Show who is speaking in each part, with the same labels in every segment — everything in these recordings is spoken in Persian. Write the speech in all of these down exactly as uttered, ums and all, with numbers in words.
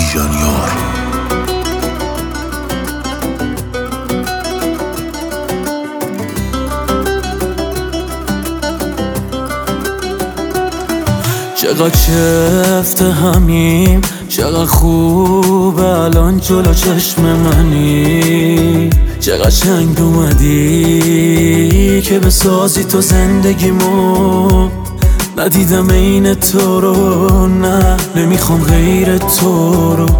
Speaker 1: بیژن یار.
Speaker 2: چقدر چفت همیم، چقدر خوب الان جلو چشم منی، چقدر شنگ اومدی که بسازی تو زندگیمو. ندیدم این تو رو، نه نمیخوام غیر تو رو.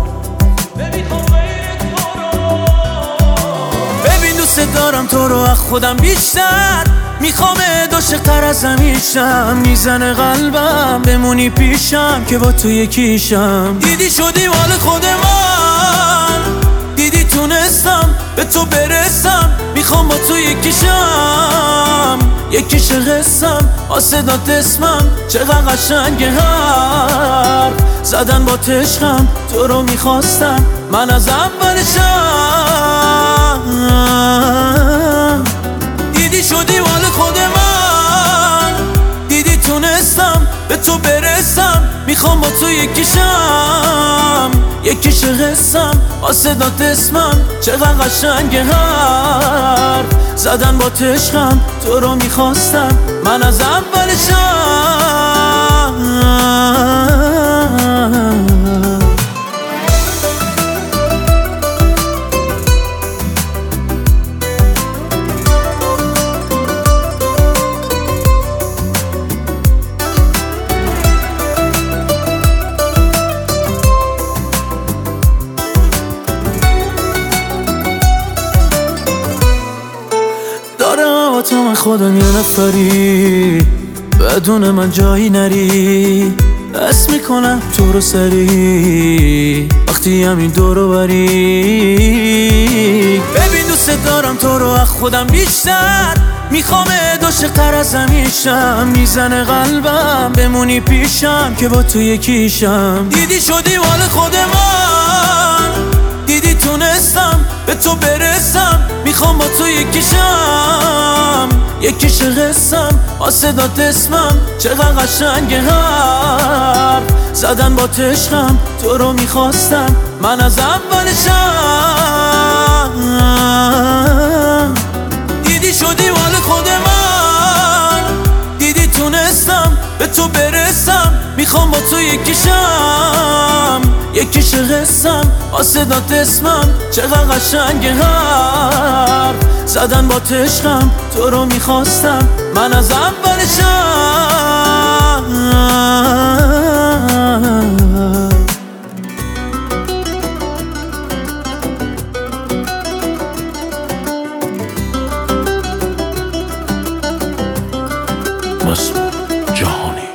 Speaker 2: ببین دوست دارم تو رو از خودم بیشتر، میخوام عاشق‌تر از همیشم. میزنه قلبم بمونی پیشم که با تو یکیشم. دیدی شدی مال خود من، دیدی تونستم به تو برسم. میخوام با تو یکیشم، یکیش قسم آسدات اسمم. چقدر قشنگه حرف زدن با عشقم. تو رو میخواستم من از اولشم. دیدی شدی مال خود من، دیدی تونستم به تو برسم. میخوام با تو یکیشم، یکیش قسم آسدات اسمم. چقدر قشنگه حرف زدن با عشقم. تو رو میخواستم من از اولشم. تو من خودم یه نفری، بدون من جایی نری. حس میکنم تو رو سری وقتی همین دورو بری. ببین دوست دارم تو رو از خودم بیشتر، میخوام عاشق‌تر از همیشم. میزنه قلبم بمونی پیشم که با تو یکیشم. دیدی شدی مال خود من، دیدی تونستم به تو برسم. میخوام با تو یکیشم، یکیش قسم آسدات اسمم. چقدر قشنگه حرف زدن با عشقم. تو رو میخواستم من از اولشم. دیدی شدی مال خود من، دیدی تونستم به تو برسم. میخوام با تو یکیشم، یکیش قسم آسدات اسمم. چقدر قشنگه حرف زدن با عشقم. تو رو میخواستم من از اولشم.
Speaker 1: مسعود جهانی.